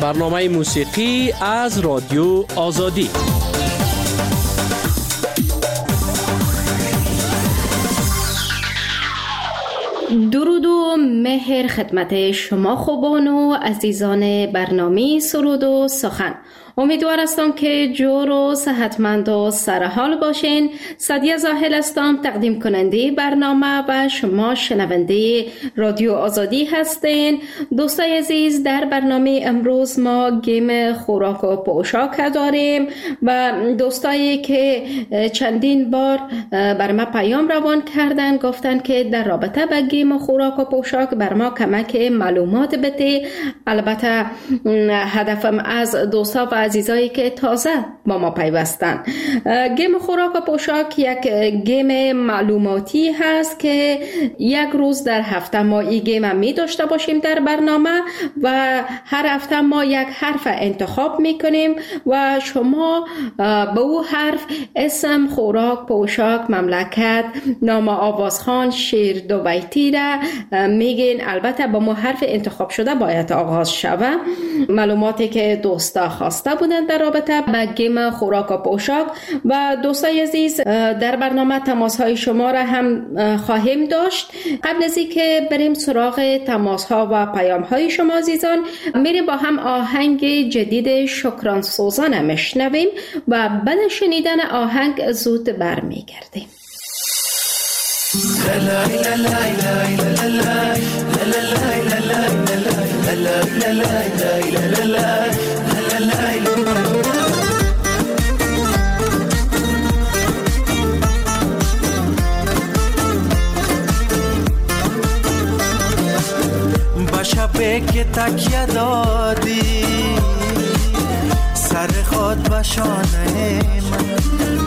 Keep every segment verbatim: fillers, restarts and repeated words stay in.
برنامه موسیقی از رادیو آزادی. درود و مهر خدمت شما خوبان و عزیزان برنامه سرود و سخن. امیدوار هستم که جور و صحتمند و سرحال باشین. سعدیه زاهل هستم، تقدیم کننده برنامه و شما شنونده رادیو آزادی هستین. دوستای عزیز، در برنامه امروز ما گیم خوراک و پوشاک داریم و دوستایی که چندین بار بر ما پیام روان کردن گفتن که در رابطه با گیم خوراک و پوشاک بر ما کمک معلومات بده. البته هدفم از دوستا و عزیزایی که تازه با ما پیوستن، گیم خوراک و پوشاک یک گیم معلوماتی هست که یک روز در هفته ما این گیم می داشته باشیم در برنامه و هر هفته ما یک حرف انتخاب می کنیم و شما به او حرف اسم، خوراک، پوشاک، مملکت، نام آوازخوان، شعر دو بیتی را میگین. البته با ما حرف انتخاب شده باید آغاز شود. معلوماتی که دوستا خواسته بودن در رابطه با گیم خوراک و پوشاک و دوستای عزیز، در برنامه تماس های شما را هم خواهیم داشت. قبل از اینکه بریم سراغ تماس ها و پیام های شما عزیزان، میریم با هم آهنگ جدید شکران سوزان میشنویم و بعد شنیدن آهنگ زود برمیگردیم. با شبه که تکیه دادی سر خود به شانه من،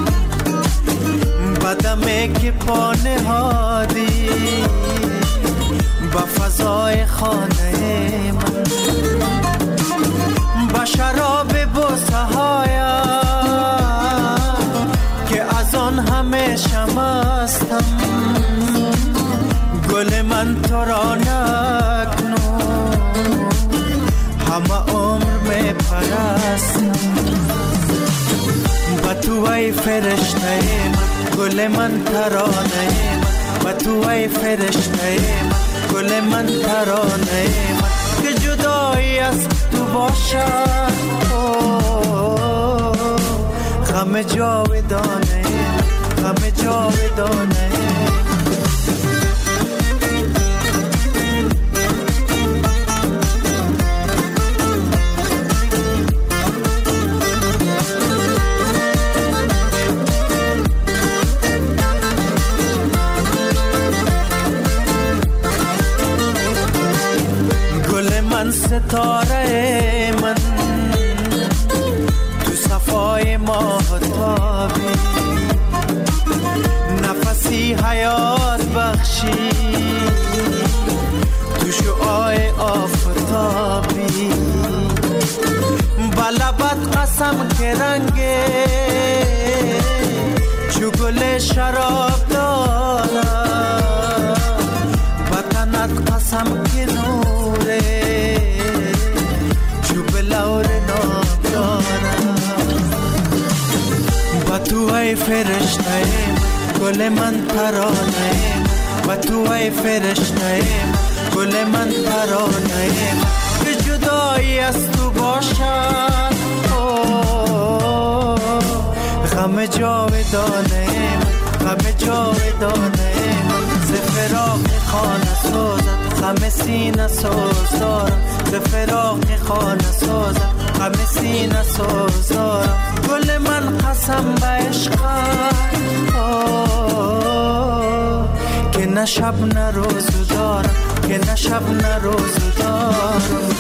بدمه که پا نهادی با فضای خانه من، با شراب بوسه هایم که از آن همیشه مستم، گل من تو را نکنو همه عمر می پرستم، با تو ای فرشته من، گل من ترانه من، با تو ای فرشته من، گل من ترانه من، که جدایی از تو باشد غم جاودانه، غم جاودانه. ستاره من تو صفای ماهتابی، نفسی حیات بخشی تو شعاع آفتابی، بلبت قسم که رنگه چو گل شراب دارم، وطنت قسم که نوره با تو ای فرشته گل من ترانه، با تو ای فرشته گل من ترانه، که جدایی از تو باشد غم جاودانه، غم جاودانه. ز فراق خانه سازد غم سینه ساز دارم، ز فراق خانه سازد غم سینه ساز دارم، گل من قسم به عشقت که نه شب نه روز دارم، که نه شب نه روز دارم.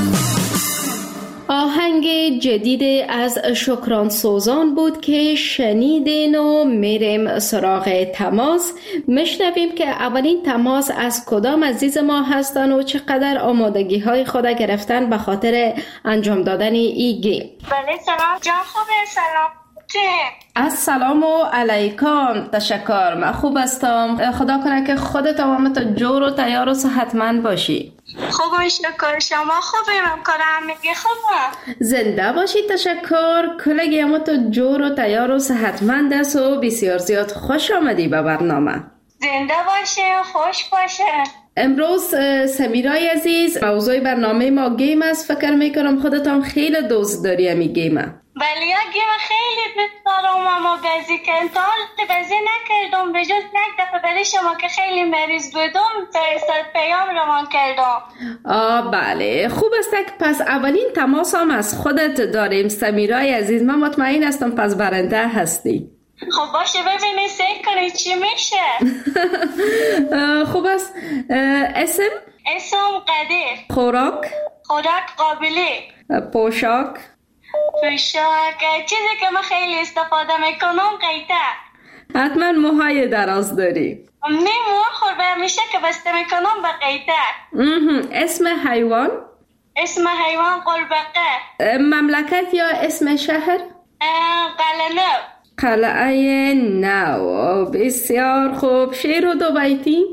آهنگ جدید از شکران سوزان بود که شنیدین و میریم سراغ تماس. میشنویم که اولین تماس از کدام عزیز ما هستن و چقدر آمادگی های خود گرفتن به خاطر انجام دادن ای گیم. بله سلام جان، خوبه؟ سلام السلام علیکم. تشکر، من خوب هستم. خدا کنه که خودت و همت جور و تیار و صحتمند باشی. خوبم شکر. شما خوبی؟ من کنم میگی خوبم. زنده باشی. تشکر. کلگی همت جور و تیار و صحتمند است و بسیار زیاد خوش آمدی به برنامه. زنده باشه، خوش باشه. امروز سمیرای عزیز، موضوع برنامه ما گیم است. فکر میکنم خودت هم خیلی دوست داری همی گیمه. بله، یا گیم خیلی دوست دارم اما بازی کردم. تا حالا بازی نکردم به جز یک دفعه برای شما که خیلی مریض بودم فرستاد پیام روان کردم. آه بله، خوب است که پس اولین تماس هم از خودت داریم. سمیرای عزیز، من مطمئن هستم پس برنده هستی. خب باشه، ببینید سعی کنید چی میشه. خوب است. اسم؟ اسم قدیر. خوراک؟ خوراک قابلی. پوشاک؟ پوشاک چیزی که من خیلی استفاده میکنم قیته. حتما موهای دراز داری. می موها خوربه میشه که بسته میکنم به قیته. اسم حیوان؟ اسم حیوان قلبقه. مملکت یا اسم شهر؟ قلعه نو. قلعه نو. بسیار خوب. شعر و دو بیتی؟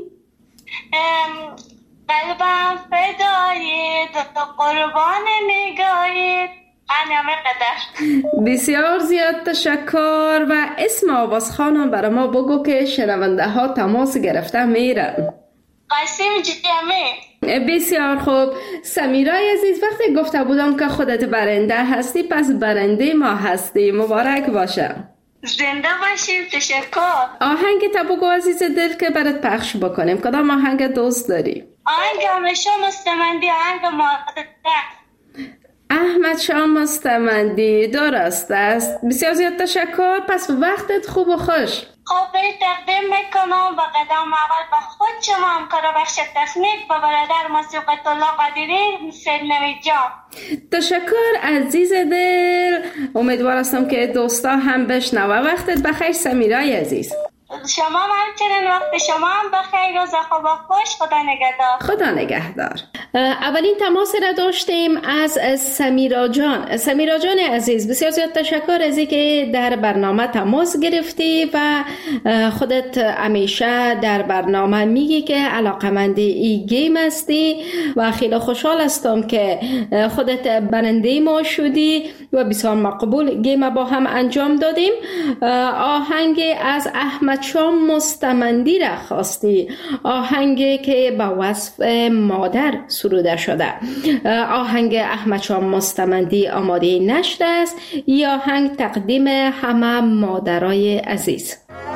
قلبم فدایی تو قربان نگاهی. همه قدر. بسیار زیاد تشکر. و اسم آواز خانم برای ما بگو که شنونده ها تماس گرفته میرن. قاسم جمعی. بسیار خوب. سمیرای عزیز، وقتی گفته بودم که خودت برنده هستی، پس برنده ما هستی. مبارک باشه. زنده باشیم. تشکر. آهنگ تا بگو عزیز دل که برات پخش بکنیم. کدام آهنگ دوست داری؟ آهنگ احمد شاه مستمندی. آهنگ مادر. احمد شاه مستمندی. درست است. بسیار زیاد تشکر. پس وقتت خوب و خوش. خب بری تقدیم میکنم با قدم اول به خود شما همکار بخش تکنیک و برادر موسیقیت الله قدیری سرنوی جان. تشکر عزیز دل. امیدوار هستم که دوستا هم بشنوه. وقتت بخیر سمیرای عزیز. شما همچنین وقت شما هم بخیر. روز خوب و خوش. خدا نگهدار. خدا نگهدار. اولین تماس را داشتیم از سمیرا جان. سمیرا جان عزیز، بسیار زیاد تشکر از اینکه در برنامه تماس گرفتی و خودت همیشه در برنامه میگی که علاقمند این گیم هستی و خیلی خوشحال هستم که خودت برنده ما شدی و بسیار مقبول گیم با هم انجام دادیم. آهنگ از احمد شاه مستمندی را خواستی، آهنگی که با وصف مادر سروده شده. آهنگ احمد شاه مستمندی آماده نشده است. این آهنگ تقدیم همه مادرای عزیز.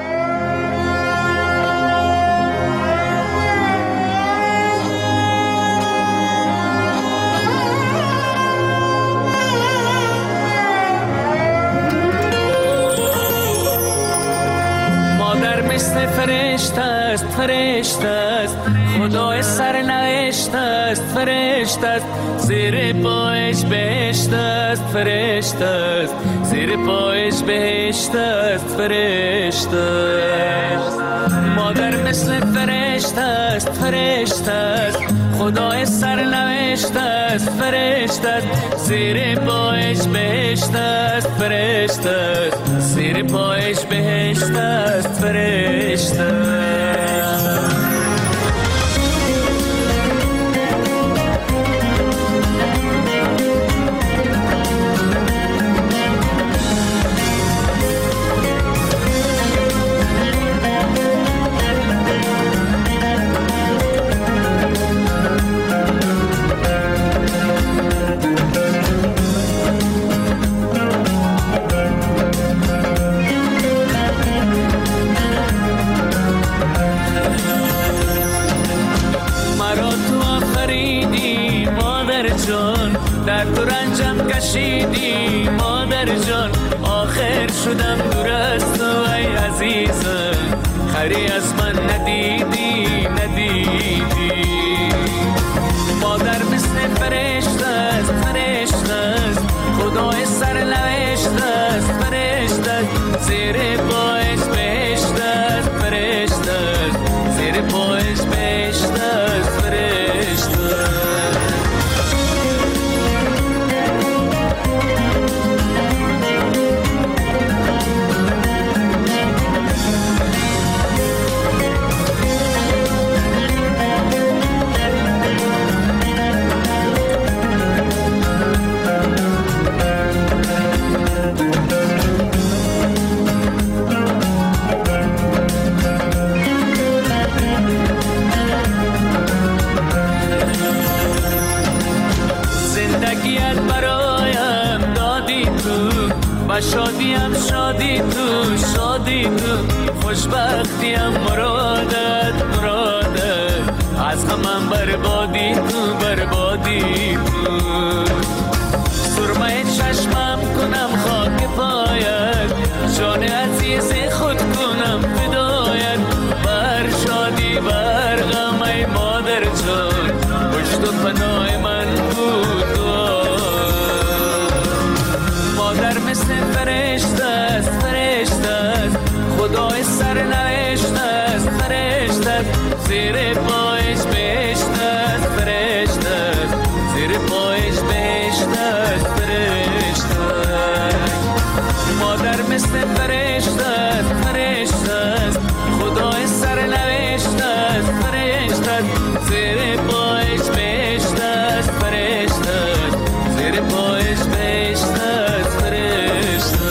مثل فرشته است، فرشته است، خدای سرنوشت است، فرشته است، زیر پایش بهشت است، فرشته است، زیر پایش بهشت است، فرشته است. مادر مثل فرشته است، فرشته است، خدای سرنوشت است، فرشته است، زیر پایش بهشت است، فرشته است، زیر پایش بهشت است، فرشته است. در تو رنجم کشیدی مادر جان، آخر شدم دور از تو ای عزیزم، خری از من ندیدی ندیدی. مادر مثل فرشته است، فرشته است، خدای سرنوشت است، فرشته است، زیر پایش بهشت است، فرشته است، زیر پایش بهشت است، فرشته است. شادی تو شادی تو خوشبختیم مرادت مرادت از غمم بربادی تو بربادی تو سرمه چشمم کنم خاک پایت جان عزیز خود کنم فدایت بر شادی بر غم ای مادر جان پشت و پناه من بود مادر مثل فرشته است فرشته است خدای سر نوشته است فرشته است زیر پایش بهشت است فرشته است زیر پایش بهشت است فرشته مادر مثل فرشته است فرشته است خدای سر نوشته است فرشته است زیر پایش بهشت است فرشته است زیر پایش بهشت است فرشته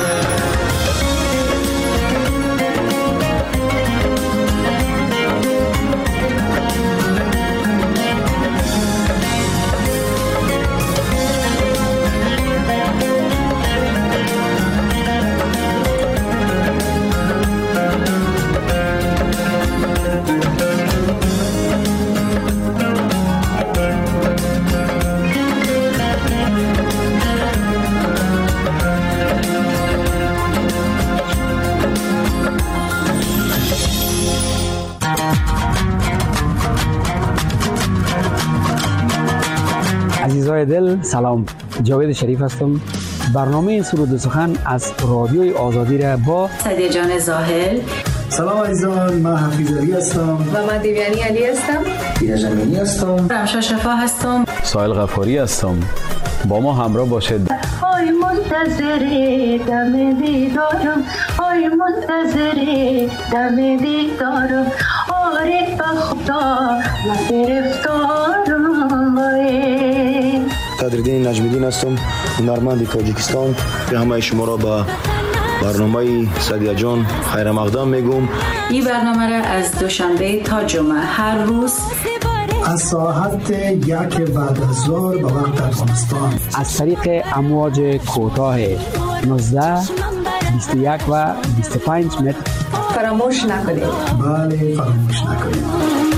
عزیزای دل سلام، جاوید شریف هستم. برنامه سرود و سخن از رادیوی آزادی را با سعدیه جان زاهل. سلام عزیزان، من حفیظ علی هستم و من دیویانی علی هستم. دینا جمیلی هستم. رمشا شفا هستم. سایل غفاری هستم. با ما همراه باشید. آی منتظر دم دیدارم، آی منتظر دم دیدارم، آره به خدا من گرفتارم. قدردین نجمیدین هستم، هنرمند تاجیکستان. به همه شما را به برنامه سعدیه جان خیر مقدم میگم. این برنامه را از دوشنبه تا جمعه هر روز از ساعت یک بعد از ظهر به وقت افغانستان از طریق امواج کوتاه نوزده، بیست و یک و بیست و پنج متر فراموش نکنید. بله فراموش نکنید.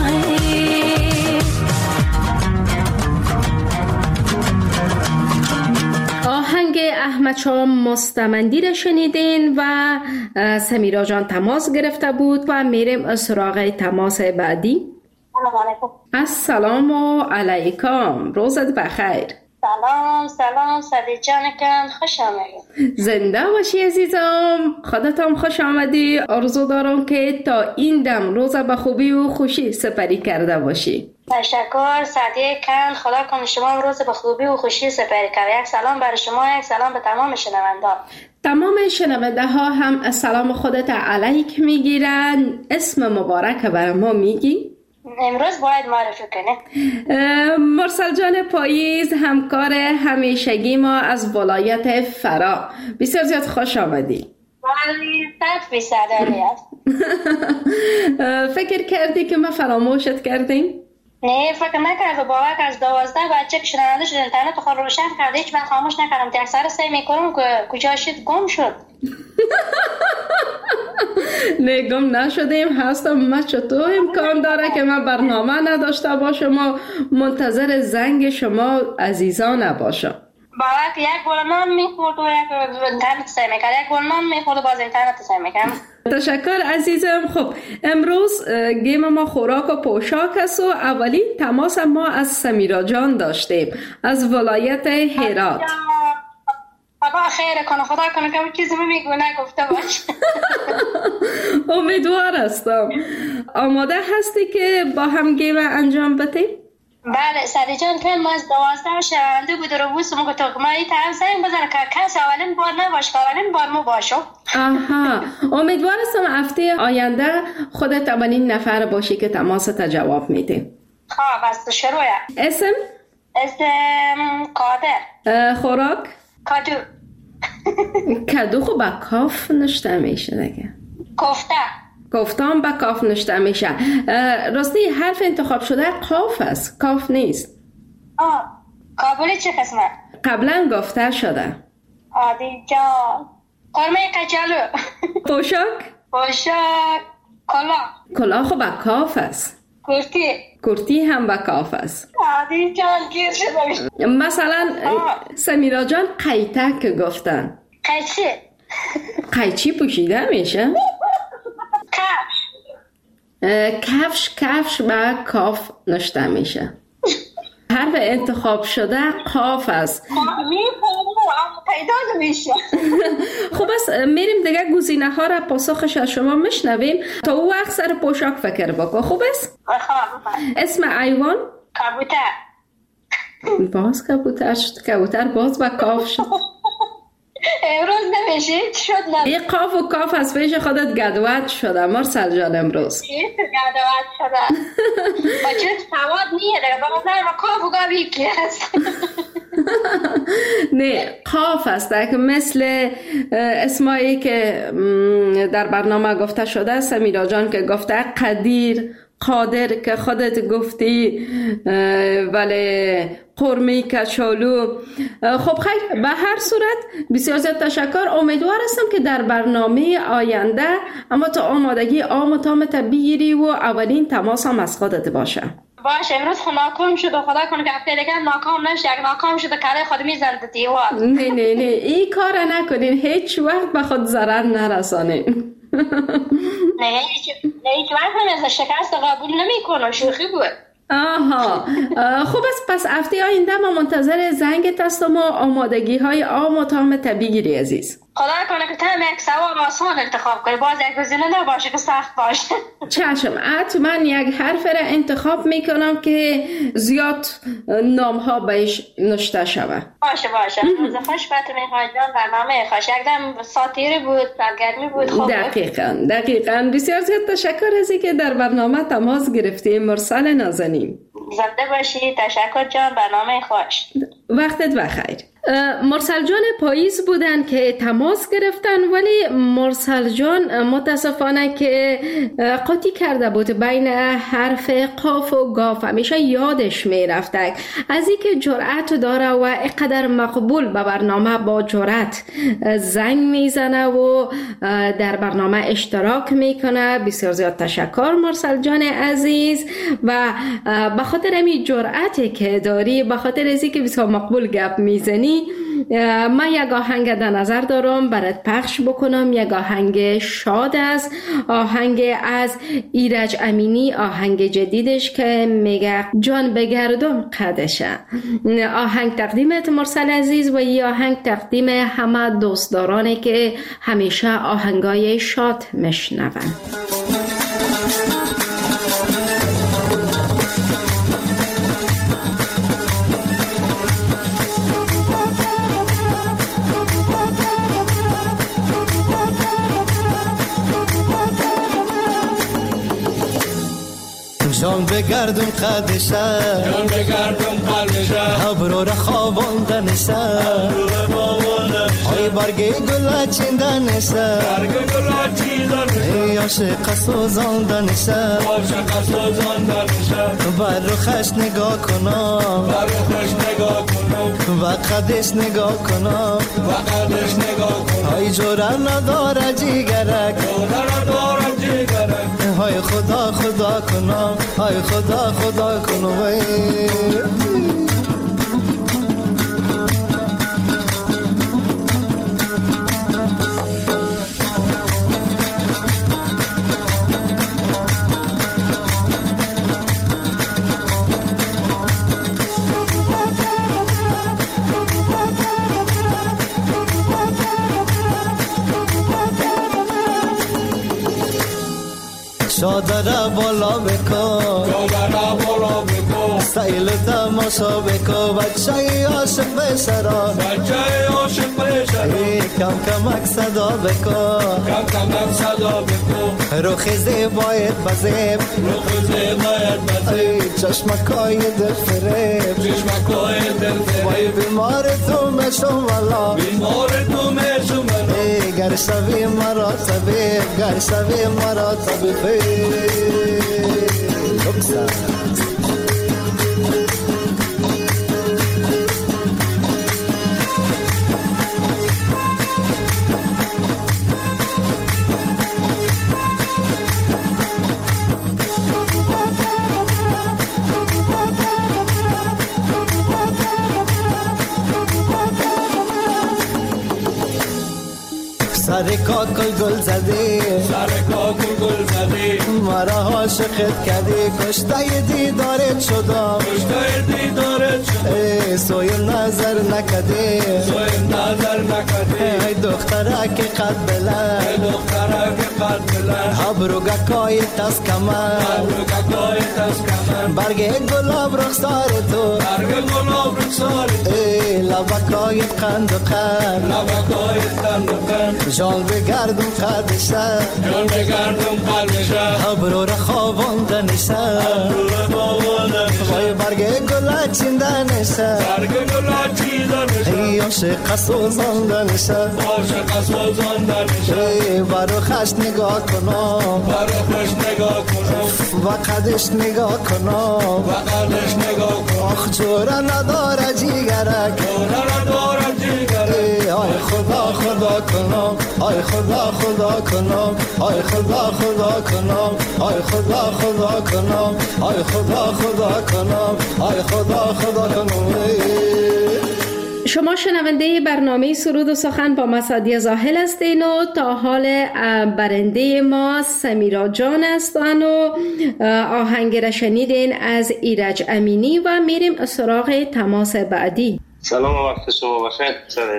آهنگ احمد شاه مستمندی را شنیدین و سمیرا جان تماس گرفته بود و میریم سراغ تماس بعدی. السلام علیکم، روزت بخیر. سلام سلام سعدیه جان کن، خوش آمدید. زنده باشی عزیزم، خودتم خوش آمدی. آرزو دارم که تا این دم روز به خوبی و خوشی سپری کرده باشی. تشکر سعدیه کن، خدا کنه شما روز به خوبی و خوشی سپری کرد. یک سلام برای شما، یک سلام به تمام شنوندگان. تمام شنونده ها هم سلام خودت علیک میگیرن. اسم مبارک برای ما میگی؟ امروز باید معرفی کنه. مرسل جان پاییز، همکار همیشگی ما از ولایت فرا، بسیار زیاد خوش آمدی. ولی صد فیصد علی است. فکر کردی که ما فراموشت کردیم؟ نه فکر نکرد. باور از دوازده بچه که شنونده شد اینترنت خود روشن کرده، هیچ من خاموش نکردم که اکثر سعی میکنم که کجا شد گم شد. نه گم نشدیم، هستم. ما چطور امکان داره که من برنامه نداشته باشم و منتظر زنگ شما عزیزان نباشم؟ باور که یک بول نان میخورد و یک اینترنت سعی میکرد، یک بول نان میخورد و باز اینترنت سعی میکرد. تشکر عزیزم. خب امروز گیم ما خوراک و پوشاک است و اولین تماس ما از سمیرا جان داشتیم از ولایت هرات. بابا خیره کنه، خدا کنه که چیزی میگو نگفته باش. امیدوار هستم. آماده هستی که با هم گیم انجام بدیم؟ بله سعدیه جان که ما از دوازده شنونده بود رو بوست مگه تو ما این طرف زنگ بزنه که کس اولین بار نباشه که اولین بار ما باشو. آها، امیدوار هستم هفته آینده خودت اولین نفر باشی که تماست جواب میده. خب بس شروعه. اسم؟ اسم قادر. خوراک؟ کدو. کدو خب با کاف نشته میشه دیگه. کفته. کفتان با کاف نشته میشه. راستی حرف انتخاب شده قاف است، کاف نیست. آه کابلی چه قسمه؟ قبلا گفته شده. عادی جان قرمه کچالو. پوشاک؟ پوشاک کلاه. کلاه خب با کاف است. کرتی. کرتی هم با کاف است. عادی جان گیر شده. مثلا سمیرا جان قیتک گفتن. قیچی. قیچی پوشیده میشه؟ کفش. کفش کفش با کاف نشته میشه. حرف انتخاب شده قاف است. پیدا نمیشه. خب بس میریم دیگه گزینه ها را پاسخش از شما میشنویم. تا او وقت سر پوشاک فکر بکن. خوب است؟ اسم حیوان؟ کبوتر. باز کبوتر شد. کبوتر باز با کاف شد. امروز نمیشه شد نمیشه. این قاف و کاف از پیش خودت گدوت شده مرسل جان امروز. چیست گدوت شده؟ با چیز سواد نیه دیگه با مطلب با کاف و گاوی که هست. نه قاف است که مثل اسمایی که در برنامه گفته شده. سمیرا جان که گفته قدیر، قادر که خودت گفتی، ولی قرمه کچالو. خب خیر، به هر صورت بسیار زیاد تشکر. امیدوار هستم که در برنامه آینده اما تو آمادگی آم و تامت بگیری و اولین تماس هم از خودت باشه. باشه امروز خود ناکام شد و خدا کنه که هفته دیگه ناکام نشه. اگه ناکام شد کاره خود میزنده دیوار. نه نه نه این کار نکنین. هیچ وقت به خود ضرر نرسانین. نه هیچ هیچ وقت من شکست قبول نمیکنم. شوخی بود. آها خوب است. پس هفته آینده ما منتظر زنگت هستم و آمادگی های آم و تام بگیری عزیز. خدا کنه که تم یک سوال آسان انتخاب کنی. باز یک گزینه نباشه که سخت باشه. چشم. حتما یک حرف را انتخاب میکنم که زیاد نام ها بهش نشته شوه. باشه باشه. روز خوش بتونی خواهدان برنامه خوش. یکدم ساتیری بود، سرگرمی بود. خوب دقیقا دقیقا. بسیار زیاد تشکر از که در برنامه تماس گرفتی مرسل نازنین. زنده باشی. تشکر جان. برنامه خوش. وقتت بخیر. مرسل جان پاییز بودن که تماس گرفتن، ولی مرسل جان متاسفانه که قاطی کرده بود بین حرف قاف و گاف. همیشه یادش میرفته از این که جرأت داره و اینقدر مقبول به برنامه با جرأت زنگ میزنه و در برنامه اشتراک میکنه. بسیار زیاد تشکر مرسل جان عزیز. و به خاطر همین جرأتی که داری، به خاطر ازی که بسیار مقبول گپ میزنی، من یک آهنگ در نظر دارم برات پخش بکنم. یک آهنگ شاد است، آهنگ از ایرج امینی، آهنگ جدیدش که میگه جان بگردم قدشه. آهنگ تقدیمت مرسل عزیز و این آهنگ تقدیم همه دوستدارانی که همیشه آهنگای شاد میشنون. جان بگردم قدشه، جان بگردم قدشه، ابرو را خواباندنشه، ای برگی گل چیندنشه، برگ گل چیندنشه، عاشق سوزاندنشه، عاشق سوزاندنشه، بر روخش نگاه کنم، بر روخش نگاه کنم، و قدش نگاه کنم، و قدش نگاه کنم، ای جوره نداره جیگرک، جوره نداره جیگرک، های خدا خدا کنم، های خدا خدا کنم. شادره بالا بکن، شادره بالا بکن، سیل تماشا بکن، بچه عاشق بشرا، بچه عاشق بشرا، کم کمک صدا بکن، کم کمک صدا بکن، روخ زیبایت بزیب، روخ زیبایت بزیب، چشمکای دل فریب، چشمکای دل فریب، بیمار تو میشم والا، بیمار تو میشم والا، گر شوی مرا طبیب، گر شوی مرا طبیب. کاکل گل زدی سر کاکل گل زدی مرا عاشقت کردی کشته دیدارت شدم کشته دیدارت شدم سوی نظر نکدی سوی نظر نکدی ای دختره که قد بلند ای دختره که قد بلند ابروگه کای تست کمن ابروگه کای تست کمن برگ گلاب رخسار تو برگ گلاب رخسار تو لبکای قند و قند لبکای قند و قند جان بگردم قدشه جان بگردم قدشه ابرو را خوابانده نشه ابرو را خوابانده نشه وای برگ گلا چینده نشه برگ گلا چینده نشه ای عاشق سوزانده نشه عاشق سوزانده نشه برو خش نگاه کنم برو خش نگاه کنم و قدش نگاه کنم و قدش نگاه کنم آخ جوره نداره جیگرک جوره نداره جیگرک آی خدا خدا کنم آی خدا خدا کنم آی خدا خدا کنم آی خدا خدا کنم آی خدا خدا کنم آی خدا خدا کنم شما شنونده برنامه سرود و سخن با مسعدی زاهل هستین و تا حال برنده ما سمیرا جان هستن و آهنگ را شنیدین از ایرج امینی و میریم سراغ تماس بعدی. سلام و وقت شما بخیر.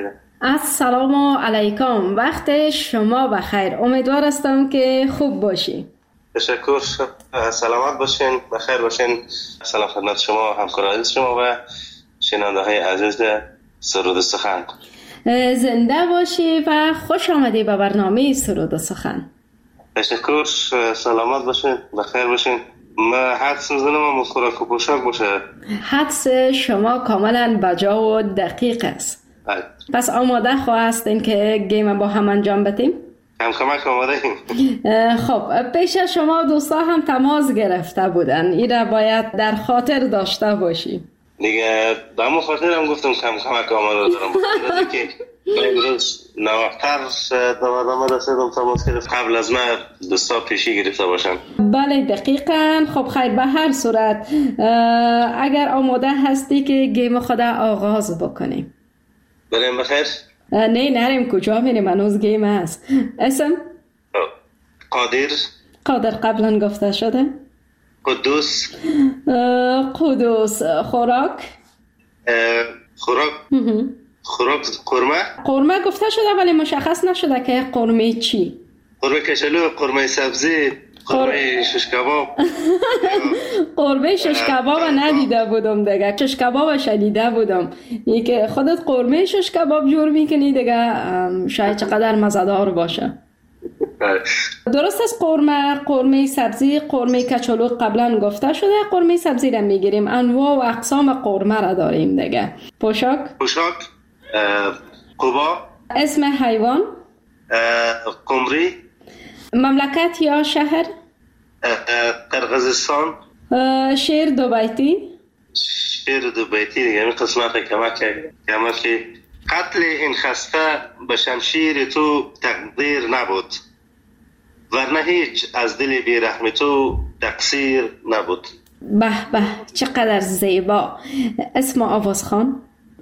السلام علیکم، وقت شما بخیر. امیدوار هستم که خوب باشی. تشکر، سلامت باشین، بخیر باشین. سلام خدمت شما، همکاران شما و شنونده های عزیز سرود و سخن. زنده باشی و خوش آمدی به برنامه سرود و سخن. تشکر، سلامت باشین، بخیر باشین. من حدس میزنم اما خوراک و پوشاک باشه. حدس شما کاملا بجا و دقیق است. های. پس آماده خواستین که گیم با هم انجام بدیم؟ هم کمک آماده ایم. خب پیش از شما دوستا هم تماس گرفته بودن، این را باید در خاطر داشته باشی. دیگه به همون خاطر هم گفتم کم کمک آماده دارم که امروز نوقتر دامد آمده رسیدم تماس گرفت قبل از من دوستا پیشی گرفته باشم. بله دقیقاً. خب خیر، به هر صورت اگر آماده هستی که گیم خود آغاز بکنیم. بریم بخیر؟ نه نریم، کجا میریم؟ هنوز گیم هست. اسم؟ قادر. قادر قبلا گفته شده. قدوس. قدوس. خوراک؟ خوراک خوراک قرمه. قرمه گفته شده ولی مشخص نشده که قرمه چی. قرمه کچلو، قرمه سبزی، قرمه شش کباب. قرمه شش کباب ندیده بودم دیگه، شش کباب شنیده بودم. این که خودت قرمه شش کباب جور میکنی دیگه، شاید چقدر مزه‌دار باشه. درست است. قرمه، قرمه سبزی، قرمه کچلو قبلا گفته شده. قرمه سبزی را میگیریم. انواع و اقسام قرمه را داریم دیگه. پوشاک؟ پوشاک قبا. اسم حیوان؟ قمری. مملکت یا شهر؟ قرقیزستان. شعر دو بیتی؟ شعر دو بیتی دیگه این قسمت کمک کمک که قتل این خسته به شمشیر تو تقدیر نبود، ورنه هیچ از دل بیرحم تو تقصیر نبود. به به چقدر زیبا. اسم آوازخوان؟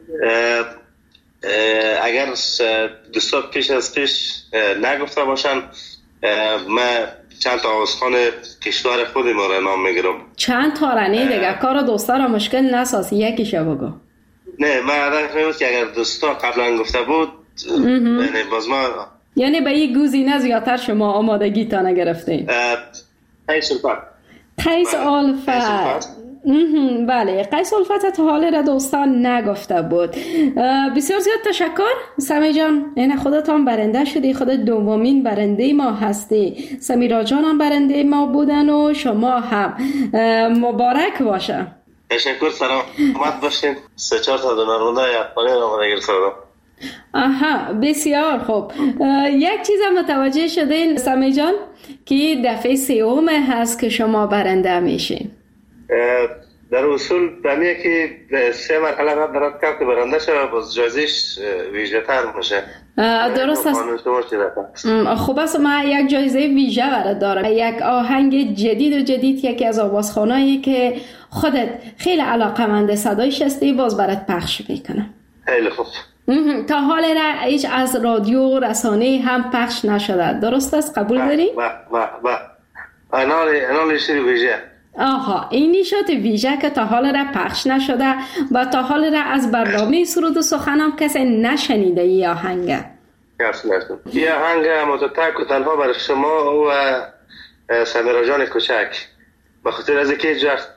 اگر دوستا پیش از پیش نگفته باشن من چند تا آوازخوان کشور خود ما را نام میگیرم. چند تا رنی دیگه، کار دوستا را مشکل نساز، یکیشو بگو. نه من عرض می‌کنم که اگر دوستا قبلا گفته بود یعنی باز ما یعنی به یک گزینه زیادتر شما آمادگی تا نگرفتین. قیس الفت. قیس الفت. بله قیس الفت تا حال را دوستان نگفته بود. بسیار زیاد تشکر سمی جان، این خودت هم برنده شدی، خودت دومین برنده ما هستی. سمیرا جان هم برنده ما بودن و شما هم. مبارک باشه. تشکر، سلامت باشین. سه چهار تا دونه رونده یقانی رو گرفته بودم. آها بسیار خوب. یک چیز هم متوجه شدین سمی جان که دفعه سوم هست که شما برنده میشین. در اصول دمیه که سه مرحله قبل درد کرد که برنده شد باز جایزش ویژه تر میشه. درست است. خوب است. من یک جایزه ویژه برات دارم، یک آهنگ جدید و جدید، یکی از آوازخوانایی که خودت خیلی علاقه‌مند صدایش هستی، باز برات پخش میکنم. خیلی خوب. تا حال را هیچ از رادیو رسانه هم پخش نشده، درست است؟ قبول داری؟ با با با انال انال شری ویژه. آها، این نشاط ویژه که تا حال را پخش نشده و تا حال را از برنامه سرود و سخن هم کسی نشنیده ای آهنگ. این آهنگ متتک و تنها برای شما و سمیرا جان کوچک، به خاطر از اینکه هیچ وقت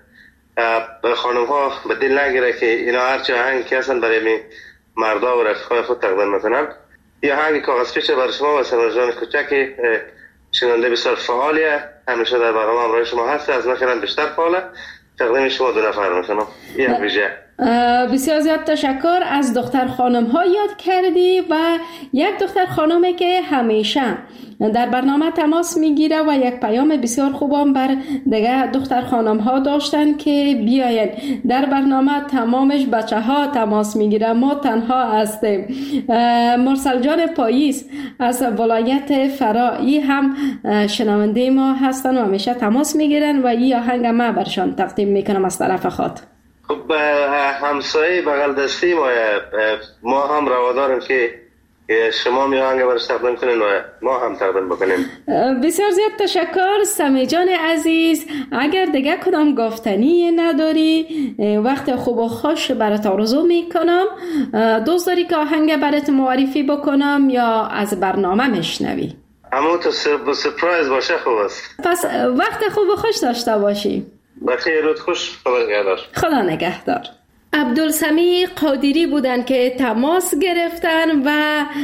خانم ها به دل نگیره که اینا هرچی آهنگ که هستن برای می مردا و رفقای خود تقدیم میکنن. این آهنگ کاغذ پیچه برای شما و سمیرا جان کوچک، شنونده بسیار فعالیه، همیشه در برنامه همراه شما هست، از نکنم بیشتر فعاله. تقدیم شما دو نفر میکنم. این ویژه. بسیار زیاد تشکر. از دختر خانم ها یاد کردی و یک دختر خانمی که همیشه در برنامه تماس میگیره و یک پیام بسیار خوبم بر دیگه دختر خانم ها داشتن که بیاین در برنامه. تمامش بچه ها تماس میگیره، ما تنها هستیم. مرسل جان پاییز از ولایت فرا ای هم شنونده ما هستن و همیشه تماس میگیرن و این آهنگ ما برشان تقدیم میکنم از طرف خود. خب همسایه بغل دستی ما ما هم رواداریم که شما می آهنگ برش تقدیم کنین و ما هم تقدیم بکنیم. بسیار زیاد تشکر سمی جان عزیز. اگر دیگه کدام گفتنی نداری وقت خوب و خوش برات آرزو میکنم. دوست داری که آهنگ برات معرفی بکنم یا از برنامه میشنوی؟ همون تو سپرایز باشه خوب است. پس وقت خوب و خوش داشته باشی. بخیر، رود خوش. خدا نگهدار. خدا نگهدار. عبدالسمیع قادری بودن که تماس گرفتن و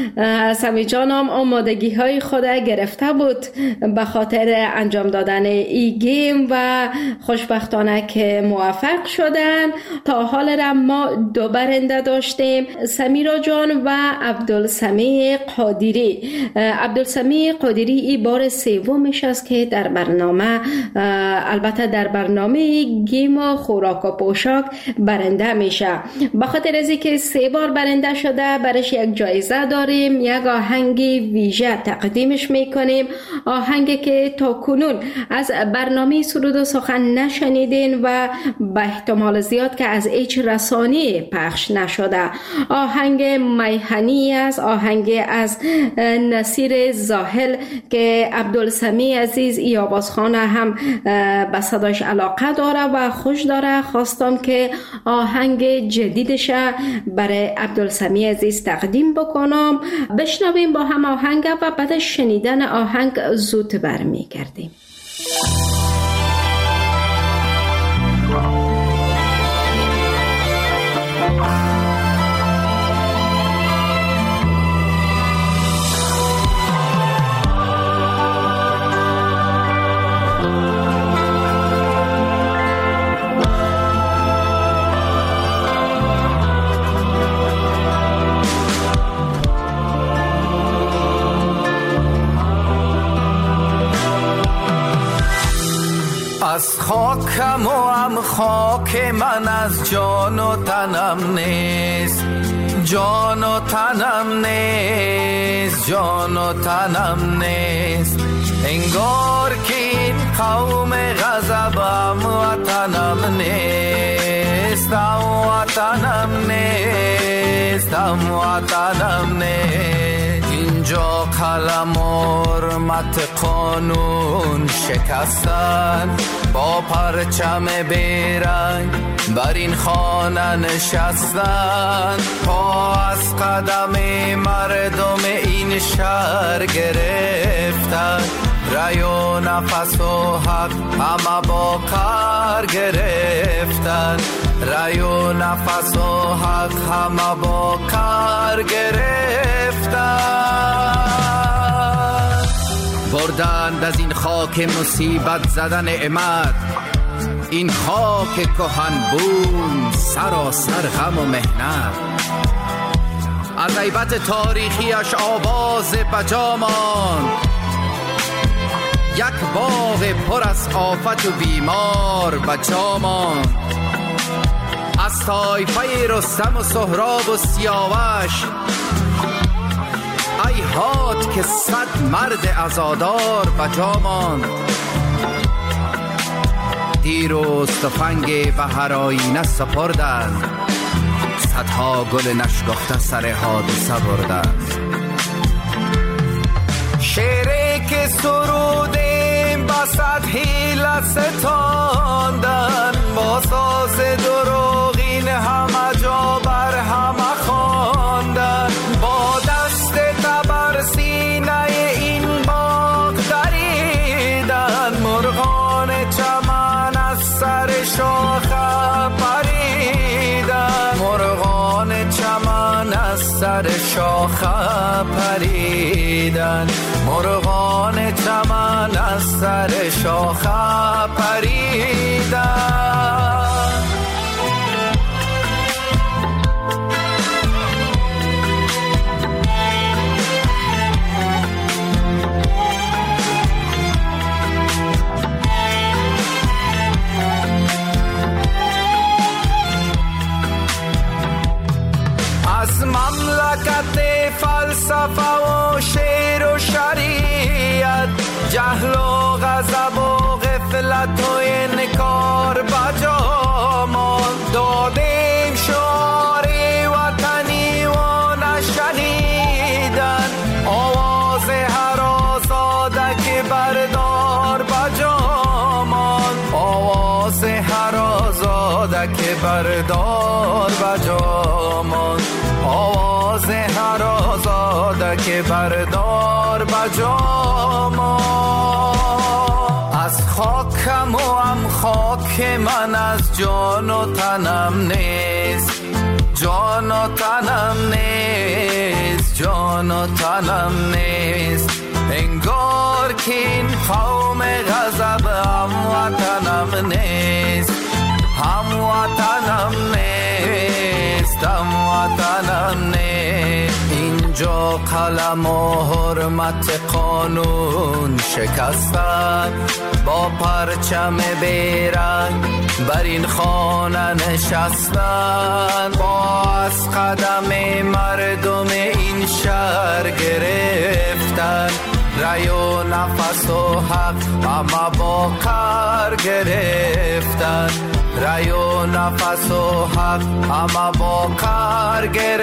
سمی جانم آمادگی های خود گرفته بود به خاطر انجام دادن ای گیم و خوشبختانه که موفق شدن. تا حال را ما دو برنده داشتیم، سمیرا جان و عبدالسمیع قادری. عبدالسمیع قادری این بار سومش است که در برنامه، البته در برنامه گیم و خوراک و پوشاک برنده میشه. به خاطر از اینکه سه بار برنده شده برایش یک جایزه داریم، یک آهنگ ویژه تقدیمش میکنیم، آهنگی که تا کنون از برنامه سرود و سخن نشنیدین و به احتمال زیاد که از هیچ رسانه پخش نشده. آهنگ میهنی است، آهنگ از نصیر زاهل که عبدالسمیع عزیز ای آوازخانه هم به صداش علاقه داره و خوش داره. خواستم که آهنگ جدیدش برای عبدالسمیع عزیز تقدیم بکنم. بشنویم با هم آهنگ و بعد شنیدن آهنگ زود برمیگردیم. از خاکم و هم خاک من از جان و تنم نیست، جان و تنم نیست، جان و تنم نیست. انگار که این قوم غضبم وطنم نیست، وطنم نیست، وطنم نیست. اینجا قلم و حرمت قانون شکستن، با پرچم بیرنگ بر این خانه نشستن. پا از قدم مردم این شهر گرفتن، رای و نفس و حق همه با کار گرفتن، رای و نفس و حق همه با کار گرفتن. بردند از این خاک مصیبت زدن نعمت، این خاک کهن بون سراسر غم و مهنت. از عیبت تاریخیش آواز بجامان، یک باغ پر از آفت و بیمار بجامان. از طایفه رستم و سهراب و سیاوش، ای هات که صد مرد عزادار بجامان. دیروز تفنگ به هر آینه سپردند، صدها گل نشکفته سر حادثه برده است. شعری که سرودیم با صد حیله ستاندن، با ساز دروغین همه جا بر همه خواندن، با دست تبر سینه این باغ دریدن، مرغان چمن از سر شاخه پریدن، مرغان چمن از سر شاخه پریدن، مرغان چمن از سر شاخه پریدن. از مملکت فلسفه و شعر و شریعت، جهل و غضب و غفلت و انکار بجا ماند، دادیم شعار وطنی و نشنیدن، آواز هر آزاده که بردار بجا ماند، آواز هر آزاده که بردار بجا ماند، آواز هر آزاده که بردار بجا ماند. از خاکم و هم خاک من از جان و تنم نیست، جان و تنم نیست، جان و تنم نیست، انگار که این قوم غضب هم وطنم نیست، هم وطنم نیست، هم وطنم نیست. اینجا قلم و حرمت قانون شکستن، با پرچم بیرنگ بر این خانه نشستن، با از قدم مردم این شهر گرفتن، رای و نفس و حق اما با کار گرفتن، رای و نفس و حق اما با کار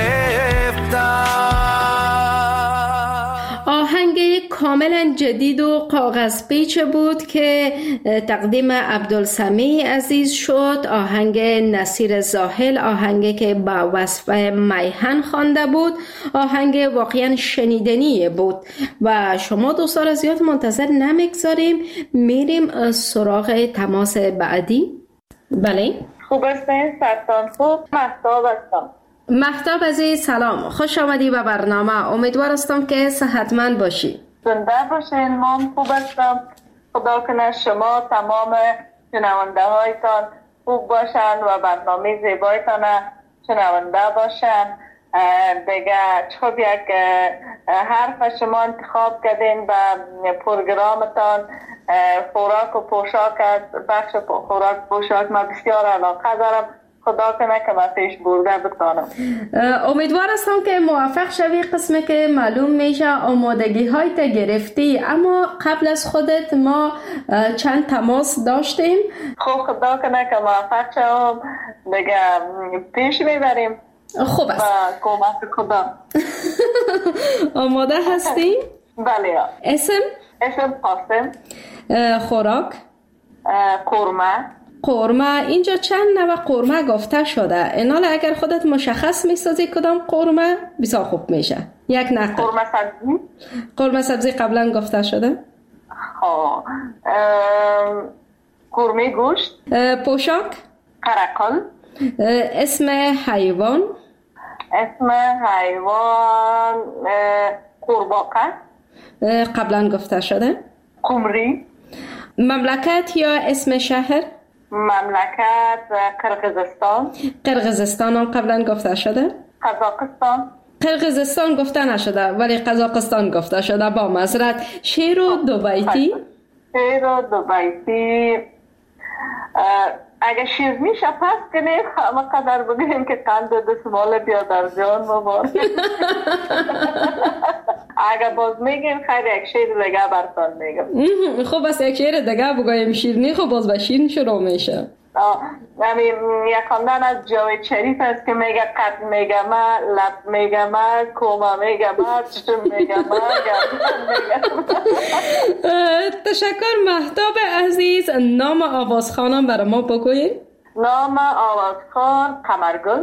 گرفتن. آهنگ کاملا جدید و کاغذ پیچ بود که تقدیم عبدالسمیع عزیز شد. آهنگ نصیر زاهل، آهنگی که با وصف میهن خوانده بود، آهنگ واقعا شنیدنی بود و شما دوستان زیاد منتظر نمیگذاریم، میریم سراغ تماس بعدی. بله خوب هستین؟ سرطان خوب؟ مهتاب هستم. مهتاب عزیز سلام، خوش آمدی به برنامه. امیدوار هستم که صحتمند باشی. زنده باشین. من خوب هستم. خدا کنه شما تمام شنونده هایتان خوب باشن و برنامه زیبایتان شنونده باشن. دیگه چوب یک حرف شما انتخاب کردین به پروگرامتان خوراک و پوشاک است. بخش خوراک و پوشاک ما بسیار علاقه دارم. خدا کنه که من پیش برده بتانم. امیدوار هستم که موفق شوی. قسمی که معلوم میشه آمادگی های تا گرفتی، اما قبل از خودت ما چند تماس داشتیم. خب خدا کنه که موفق شوم. دیگه پیش میبریم. خوب است. با کمک خدا. آماده هستی؟ بله. اسم؟ اسم قاسم. خوراک؟ قورمه. قورمه. اینجا چند نوع قورمه گفته شده. اینال اگر خودت مشخص میسازی کدام قورمه بسیار خوب میشه. یک نقل. قورمه سبزی. قورمه سبزی قبلا گفته شده. ها. قورمه گوشت. پوشاک. قرقل. اسم حیوان. اسم حیوان قورباغه. قبلا گفته شده. قمری. مملکت یا اسم شهر؟ مملکت قرقیزستان. قرقیزستان هم قبلا گفته شده. قزاقستان. قرقیزستان گفته نشده ولی قزاقستان گفته شده. با معذرت. شیر و دو بیتی. شیر و دو بیتی. اگه شیر میشه پس کنیم همه قدر بگیم که قند دستمال بیا در جان مبار. اگه باز میگیم خیلی یک شیر دیگه برتان میگم. خوب است یک شیر دیگه بگویم. شیرنی خب باز به شیرین شروع میشه. همین یک خواندن از جاوید شریف است که میگه قد میگه ما، لب میگه ما، کوما میگه ما، چشم میگه ما، گردن میگه ما. تشکر مهتاب عزیز. نام آوازخوانم برای ما بگوین. نام آوازخوان قمرگل.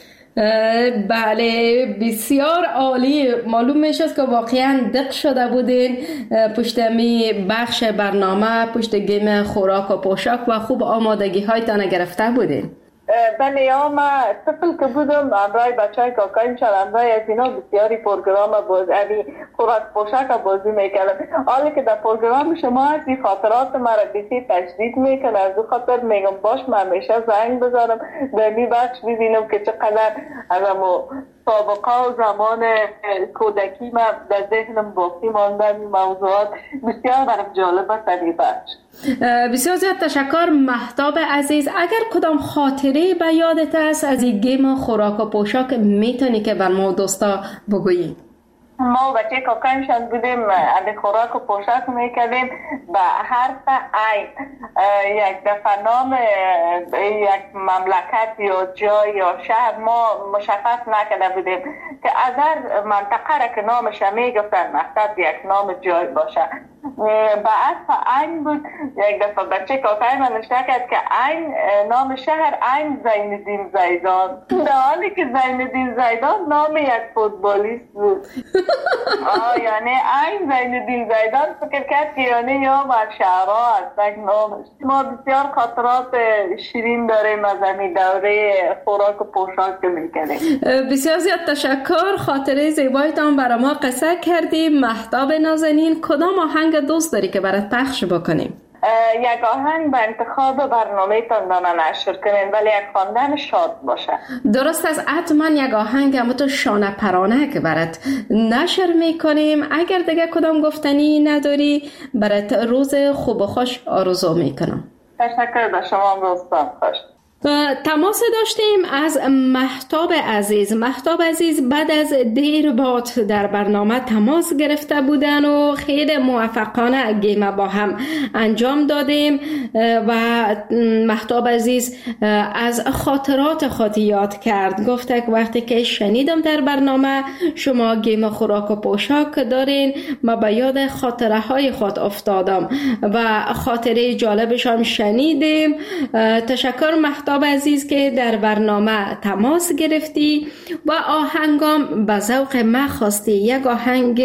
بله بسیار عالی. معلوم میشه که واقعا دق شده بودین پشت می بخش برنامه، پشت گیم خوراک و پوشاک و خوب آمادگی هایتان گرفته بودین. بله یا ما طفل که بودم امرای بچه های کاکایم شرمزای از اینا بسیاری پروگرام بازی خوراک پوشاک بازی میکردم. حالی که در پروگرام شما از این خاطرات مرا بسی تشدید میکنه، از او خاطر میگم باش من همیشه زنگ بزنم در این بخش ببینم که چقدر از امو سابقه و زمان کودکی من در ذهنم باقی مانده این موضوعات بسیار برام جالبه در این بخش. بسیار زیاد تشکر مهتاب عزیز. اگر کدام خاطره به یادت است از این گیم خوراک و پوشاک میتونی که بر ما دوستا بگویی؟ ما بچه کاکایمشان بودیم از خوراک و پوشاک میکردیم به حرف عین یک دفعه نام یک مملکت یا جای یا شهر ما مشخص نکرده بودیم که از هر منطقه را که نامش میگفتن مقصد یک نام جای باشه. به حرف عین بود. یک دفعه بچه کاکایم نوشته کرد که عین نام شهر عین زینالدین زیدان، در حالی که زینالدین زیدان نام یک فوتبالیست بود. آه یعنی عین زینالدین زیدان فکر کرد که یعنی یا بر شهرها هستن نامش. ما بسیار خاطرات شیرین داریم از همین دوره خوراک و پوشاک که میکنیم. بسیار زیاد تشکر. خاطره زیبایتان برای ما قصه کردیم. مهتاب نازنین کدام آهنگ دوست داری که برات پخش بکنیم؟ یک آهنگ به انتخاب برنامه تان به من نشر کنین ولی یک خواندن شاد باشه. درست است. حتما یک آهنگ هم تو شانه پرانه که برات نشر میکنیم. اگر دیگه کدام گفتنی نداری برات روز خوب و خوش آرزو میکنم. تشکر به شما دوستان. خوش تماس داشتیم از مهتاب عزیز. مهتاب عزیز بعد از دیر باد در برنامه تماس گرفته بودن و خیلی موفقانه گیم با هم انجام دادیم و مهتاب عزیز از خاطرات خود یاد کرد. گفته که وقتی که شنیدم در برنامه شما گیم خوراک و پوشاک دارین ما به یاد خاطره های خود افتادم و خاطره جالبش هم شنیدیم. تشکر مهتاب عزیز که در برنامه تماس گرفتی و آهنگام به ذوق ما خواستی. یک آهنگ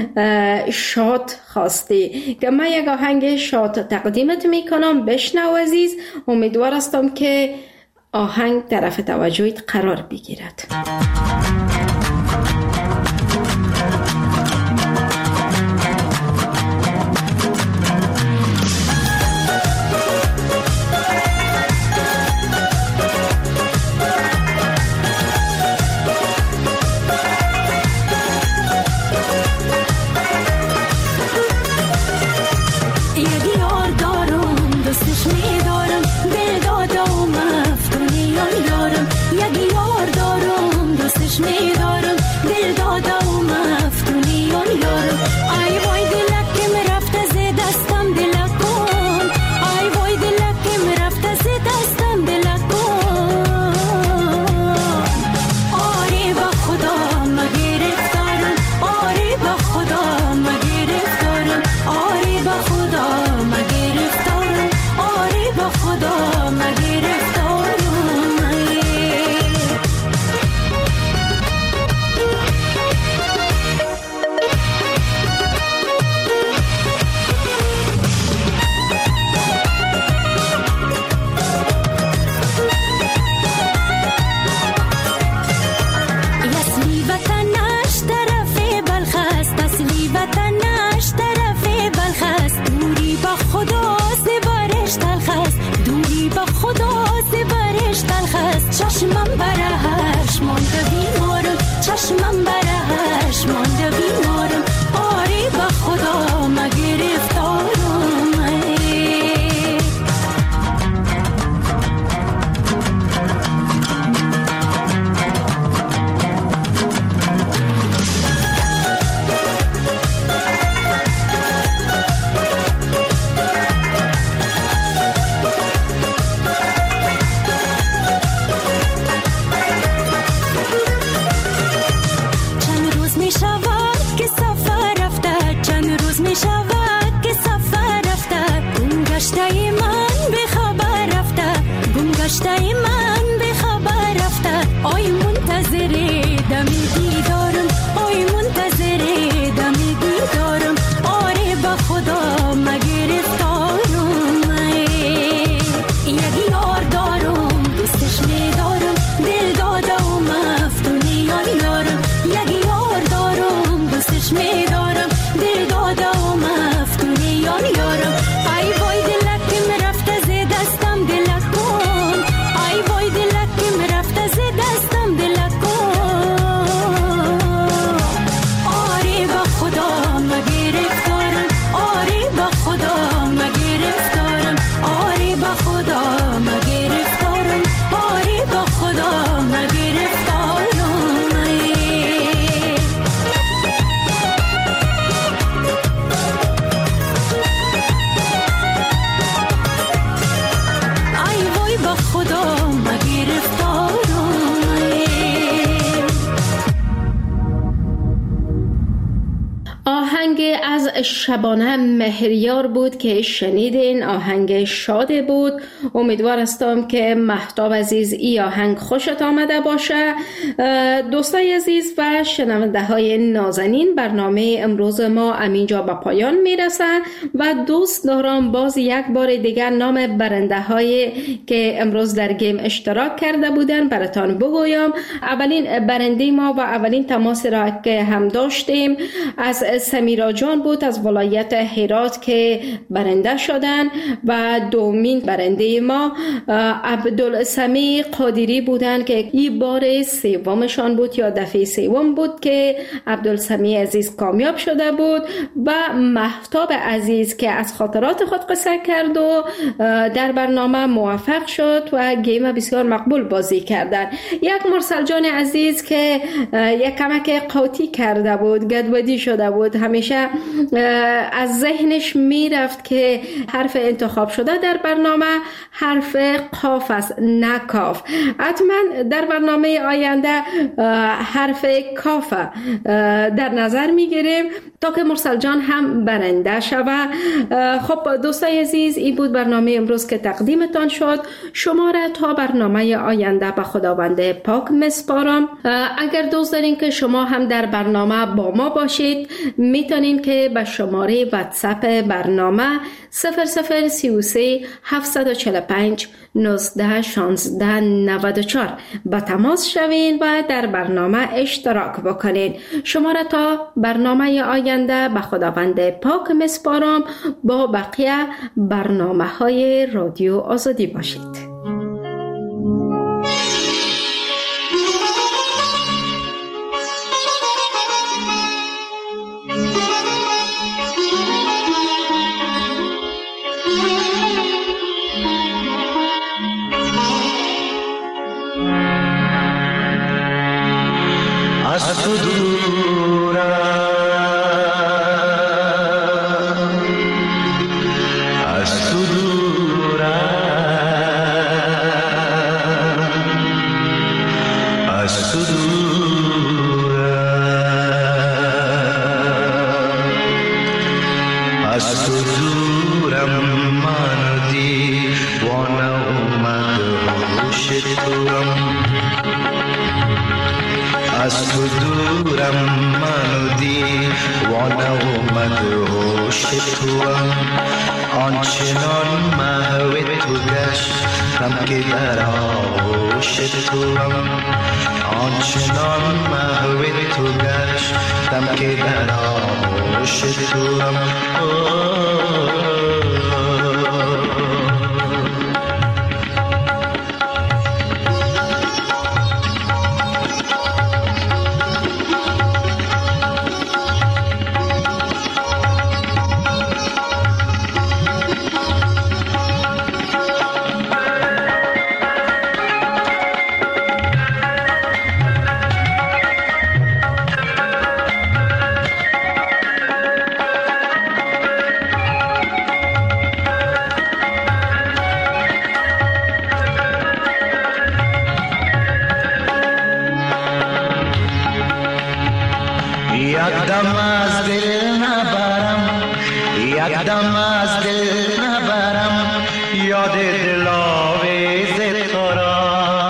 شاد خواستی که من یک آهنگ شاد تقدیمت میکنم. بشنو عزیز. امیدوار هستم که آهنگ طرف توجهت قرار بگیرد. گشته من به خبر رفته گم گشته من به خبر رفته آی منتظر دم دیدارم آی منتظر دم دیدارم آره به خدا مگرفتارم یک یار دارم دوستش میدارم دل داده و مفتونیان یارم یک یار دارم دوستش میدارم دل داده و مفتونیان یارم ای وای دلکم رفته ز دستم دلک کن ای وای دلکم رفته ز دستم دلک کن آری با خدا مگرفتارم آری با خدا مگرفتارم آری با خدا مگرفتارم آری با خدا مگرفتارم ای وای با خدا مگرفتارم آهنگ از شبانه مهریار بود که شنیدین. آهنگ شاده بود. امیدوار هستم که مهتاب عزیز ای آهنگ خوشت آمده باشه. دوستای عزیز و شنونده های نازنین، برنامه امروز ما امینجا به پایان میرسه و دوست دارم باز یک بار دیگر نام برنده هایی که امروز در گیم اشتراک کرده بودن براتان بگویم. اولین برنده ما و اولین تماس را که هم داشتیم از سمیرا جان بود از ولایت هرات که برنده شدن و دومین برنده ما عبدالسمی قادری بودن که این بار سومشان بود یا دفعه سوم بود که عبدالسمی عزیز کامیاب شده بود و مهتاب عزیز که از خاطرات خود قصه کرد و در برنامه موفق شد و گیم بسیار مقبول بازی کردن. یک مرسل جان عزیز که یک کمک قاطی کرده بود، گدودی شده بود، همیشه از ذهنش میرفت که حرف انتخاب شده در برنامه حرف قاف است نه کاف. حتما در برنامه آینده حرف کاف در نظر میگیریم تا که مرسل جان هم برنده شوه. خب دوستای عزیز، این بود برنامه امروز که تقدیمتان شد. شما را تا برنامه آینده به خداوند پاک مسپارم. اگر دوست دارین که شما هم در برنامه با ما باشید، میتونین که به شماره واتساپ برنامه صفر صفر سی و سه هفتصد و چهل و پنج نوزده شانزده نود و چهار با تماس شوین و در برنامه اشتراک بکنین. شما را تا برنامه آینده به خداوند پاک مسپارم. با بقیه برنامه های رادیو آزادی باشید. از تو دورم از تو دورم از تو دورم از تو دورم من دیوانه اومد هوش تورم از تو دورم منو دیوانه اومد هوش توام آنچنان محو تو گشتم که در آغوش توام آنچنان محو تو گشتم که در آغوش توام از دل نبرم یاد دلاویز تو را،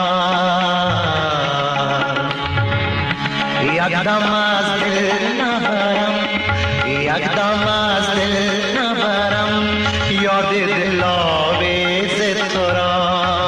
یک دم از دل نبرم، یک دم از دل نبرم یاد دلاویز تو را.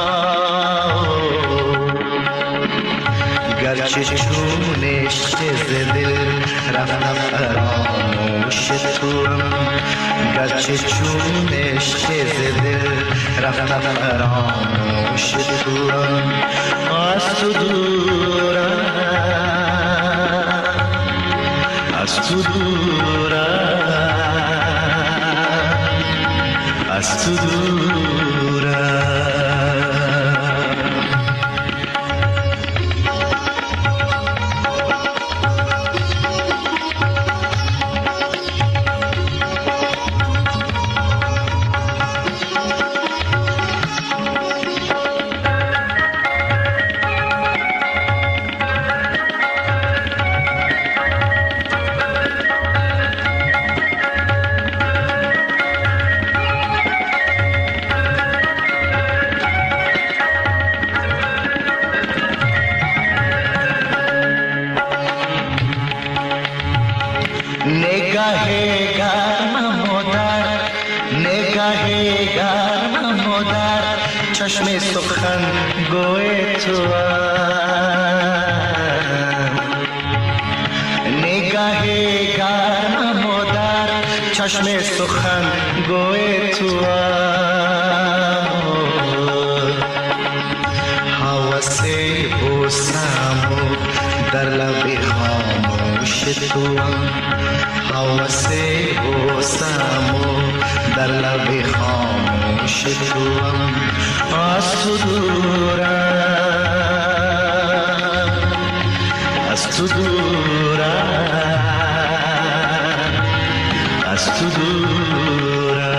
گرچه چونش ز دل رفتم فراموش توام، گرچه چونش ز دل رفتم فراموش توام. از تو دورم، از تو دورم، از تو دورم. چشم سخن گوی تو، نگاه گرم مادر چشم سخن گوی تو، حواس بوسم در لب خاموش تو، حواس بوسم در لب خاموش تو. از تو دورم، از تو دورم، از تو دورم.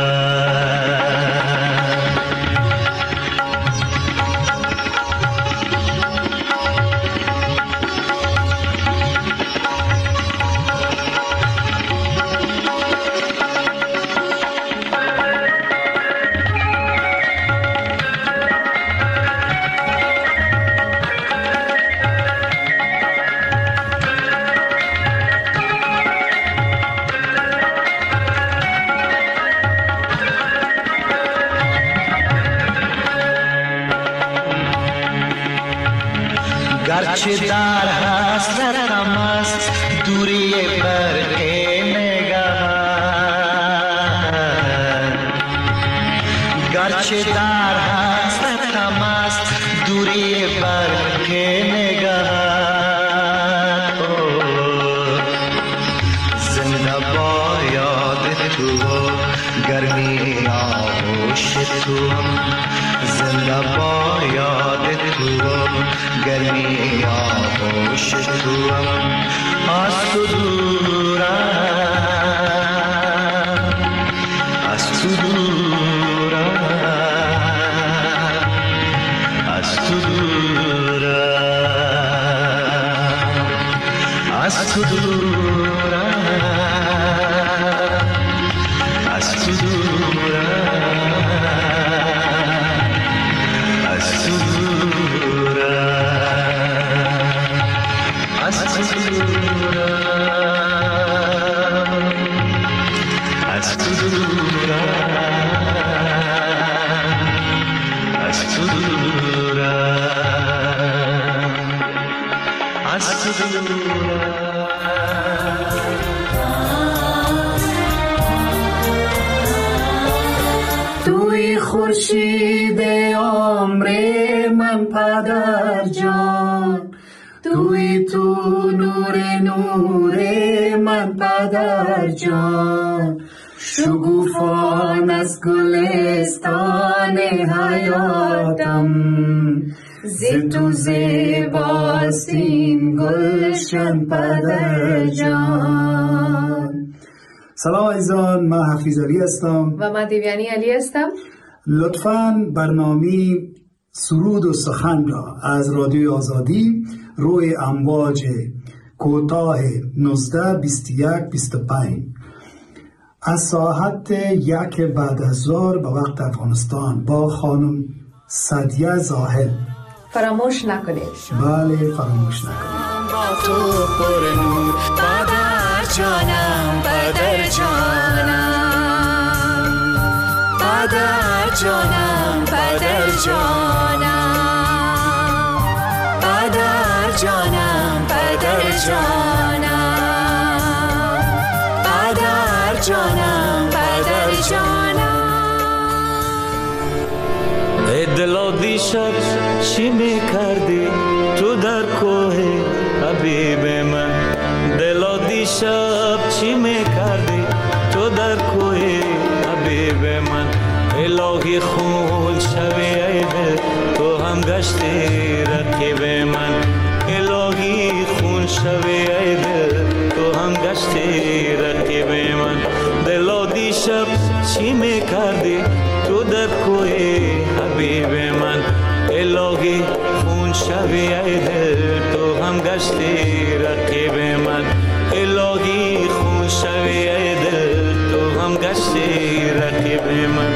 گرچه در حسرتم است دوری برق نگاه، گرچه در حسرتم است دوری برق نگاه. زنده با یاد تو گرمی آغوش تو، زنده با یاد تو گرمی آغوش تو. از تو دورم، از تو دورم، از تو دورم، از تو دورم، از تو دورم، از تو دورم، از تو دورم، از تو دورم، از تو دورم، از تو دورم. توی خورشید عمر من پدر جان، توی تو نور نور من پدر جان، شگوفان از گلستان حیاتم، ز تو زیباست این گلشن پدر جان. سلام عزیزان، من حفیظ علی هستم و من دیویانی علی هستم. لطفاً برنامه سرود و سخن را از رادیوی آزادی روی امواج کوتاه نوزده بیست و یک بیست و پنج از ساعت یک بعد از ظهر به وقت افغانستان با خانم سعدیه زاهد. فراموش نکنید. بله فراموش نکنید. با تو پر نور پدر جانم پدر جانم پدر جانم پدر جانم پدر جانم پدر جانم پدر جانم پدر جانم. ای دلا دیشب چی میکردی تو در کوه حبیب من؟ دلا دیشب چی میکردی تو در کوه حبیب من؟ الهی خون شوی ای دل تو هم گشتی رقیب من. الهی خون شوی ای دل تو هم گشتی رقیب من. دلا دیشب چی میکردی تو در کوه حبیب من؟ الهی خون شوی ای دل تو هم گشتی رقیب من. الهی خون شوی ای دل تو هم گشتی رقیب من.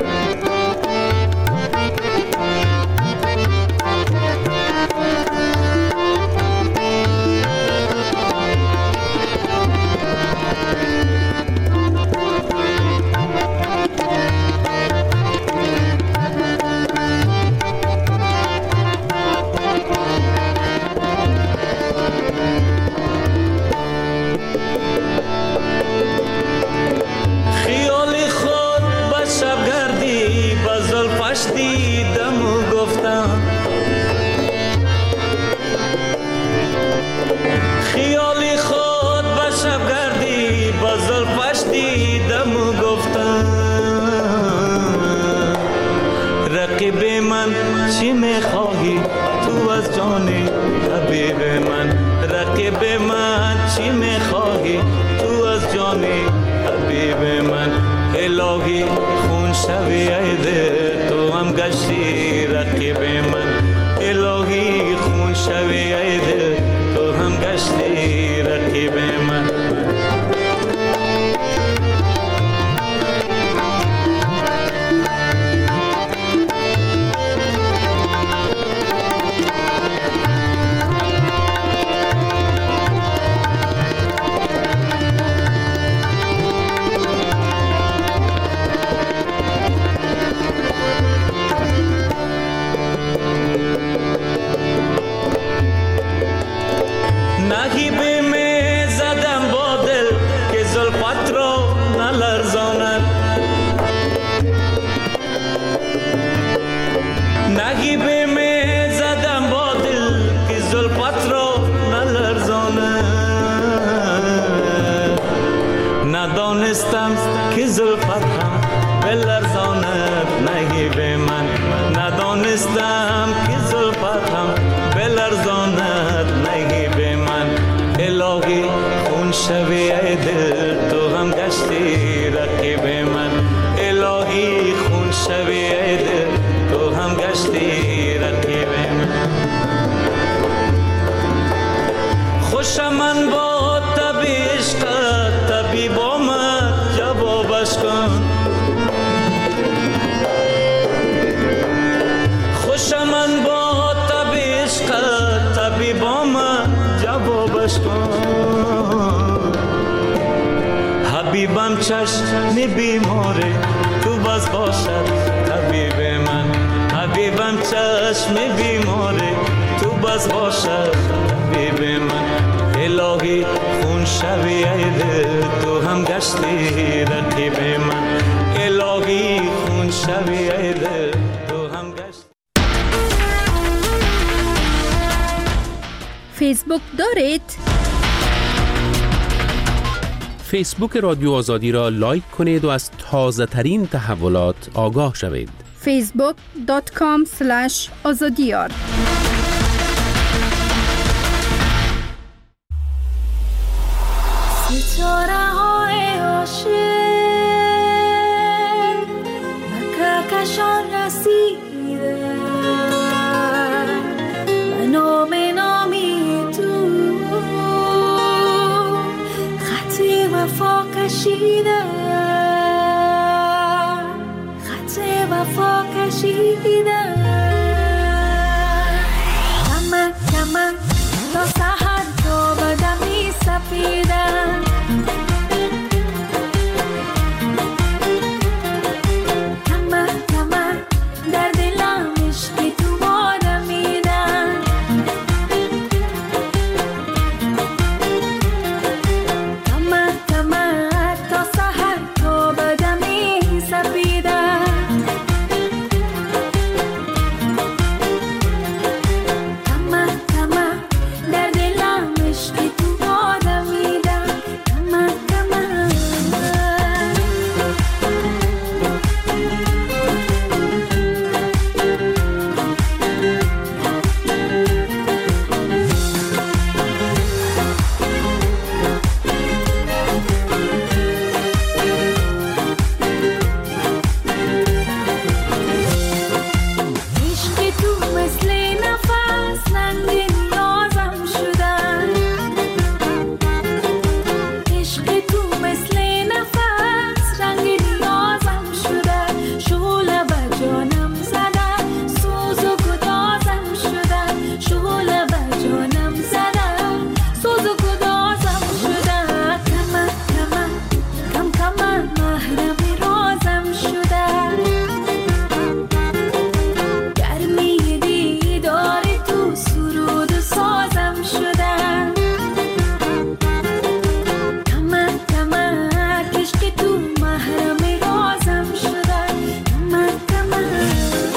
چی میخواهی تو از جان حبیب من؟ رقیب من چی میخواهی تو از جان حبیب من؟ الهی خون شوی ای دل تو هم گشتی رقیب من. الهی خون شوی ای دل تو هم گشتی رقیب من. ندانستم که زلفت هم بلرزاند نگیب من. ندانستم که زلفت هم بلرزاند نگیب من. الهی خون شوی ای دل تو هم گشتی رقیب من. الهی خون شوی ای دل تو هم گشتی رقیب من. خوشم من با تب عشقت طبیب آمد جوابش کن. خوشم من با تب عشقت طبیب آمد جوابش کن. حبیبم چشم بیماره تو بس باشد طبیب من. حبیبم چشم بیماره تو بس باشد طبیب من. الهی خون شوی ای دل تو هم گشتی رقیب من. الهی خون شوی ای دل تو هم گشتی. فیسبوک دارید؟ فیسبوک رادیو آزادی را لایک کنید و از تازه ترین تحولات آگاه شوید. فیسبوک دات کام اسلش آزادیار. ستاره های عاشق به کهکشان رسیده و نام نامی تو خط وفا کشیده. وفا کشیدن کمک کمک تا سحر تا بدمی سپیدن کمک کمک در دلم عشقی تو بارمیدن کمک کمک تا سحر تا بدمی سپیدن کمک کمک در دلم عشقی تو بارمیدن کمک کمک عشق تو مثل نفس رنگ نیازم شدن عشق تو مثل نفس رنگ نیازم شدن شعله به جانم زدن سوز و گدازم شدن شعله به جانم زدن سوز و گدازم شدن کمک کمک کم کمک محرم رازم شدن گرمی دیدار تو سرود و سازم شدن کمک کمک عشق تو محرم رازم شدن کمک کمک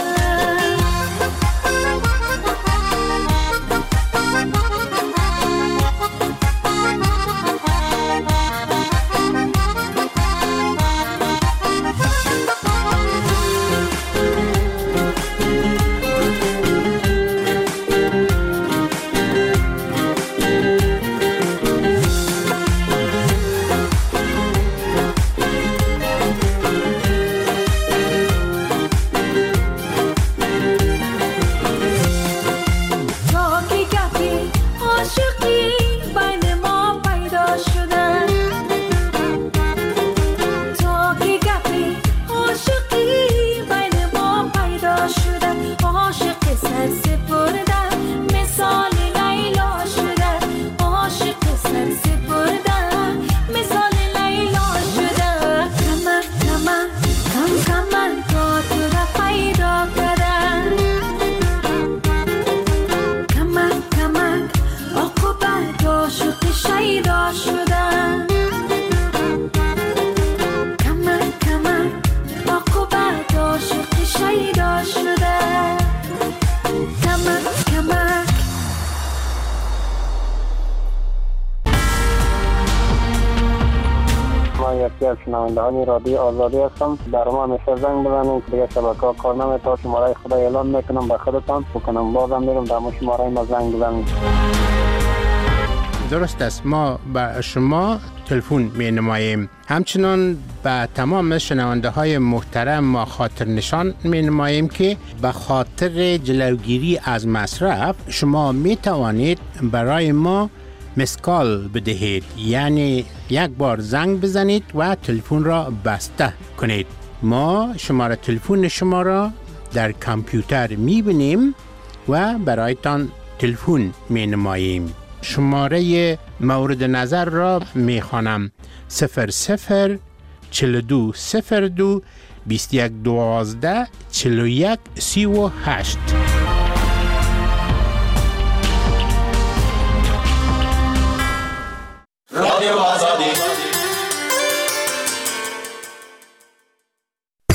تا که گپی عاشقی بین ما پیدا شدن تا که گپی عاشقی بین ما پیدا شدن عاشق سر سپردن مثال لیلا شدن عاشق سر سپردن مثال لیلا شدن کمک کمک کم کمک تا تو را پیدا کردن کمک کمک عاقبت عاشق شیدا شدن کمک کمک عاقبت عاشق شیدا شدن کمک کمک ما یکی از شنوندگان رادیو آزادی هستم. در ما همیشه زنگ بزنید دیگه شبکه‌ها کار نمی‌کنه. شماره خدا اعلام میکنم به خودتان بکنم بازم میرم در مو شماره ما زنگ بزنید. درست است، ما به شما تلفن می نماییم. همچنان به تمام شنونده های محترم ما خاطر نشان می نماییم که به خاطر جلوگیری از مصرف شما می توانید برای ما مسکال بدهید، یعنی یک بار زنگ بزنید و تلفن را بسته کنید. ما شماره تلفن شما را در کامپیوتر می بینیم و برایتان تلفن می نماییم. شماره مورد نظر را می خوانم: صفر صفر چهل و دو صفر دو بیست و یک دوازده چهل و یک سی و هشت. رادیو آزادی